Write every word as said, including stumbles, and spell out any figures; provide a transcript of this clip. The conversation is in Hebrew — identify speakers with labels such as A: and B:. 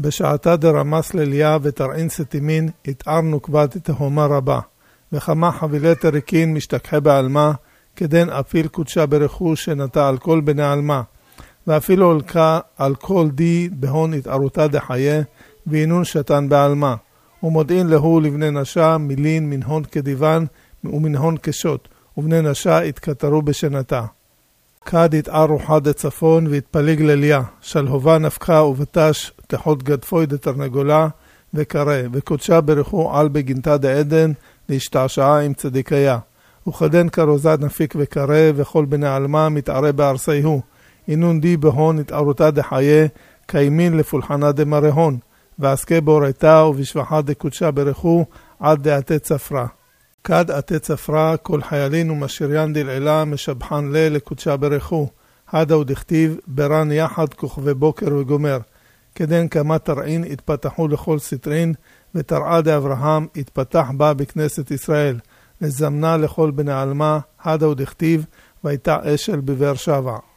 A: בשעתה דרמס לליה ותרעין סתימין התארנו קבת תהומה רבה, וכמה חבילי תריקין משתכחה בעלמה, כדן אפיל קודשה ברכו שנתה על כל בני עלמה, ואפילו הולכה על כל די בהון התארותה דחיה, ואינון שתן בעלמה, ומודעין להו לבני נשה מילין מנהון כדיוון ומנהון כשוט, ובני נשה התקטרו בשנתה. כד התארו חד הצפון והתפליג לליה, שלהובה נפחה ובטש תחות גדפוי דתרנגולה וקרא, וקודשה ברכו על בגינתה דעדן להשתעשעה עם צדיקיה. וכדן כרוזת נפיק וקרא, וכל בני עלמה מתערה בארסיהו, אינון די בהון התארותה דחיה, קיימין לפולחנה דמרהון, ועסקי בורייתה ובשבחה דקודשה ברכו עד דעתי צפרה. כד עתי צפרה כל חיילין ומשריין דלעילה משבחן לה לקודשה ברכו, הדה ודכתיב ברן יחד כוכבי בוקר וגומר, כדן כמה תרעין התפתחו לכל סטרין, ותרעה דאברהם התפתח בה בכנסת ישראל, לזמנה לכל בני עלמה, הדה ודכתיב והייתה אשל בבאר שבע.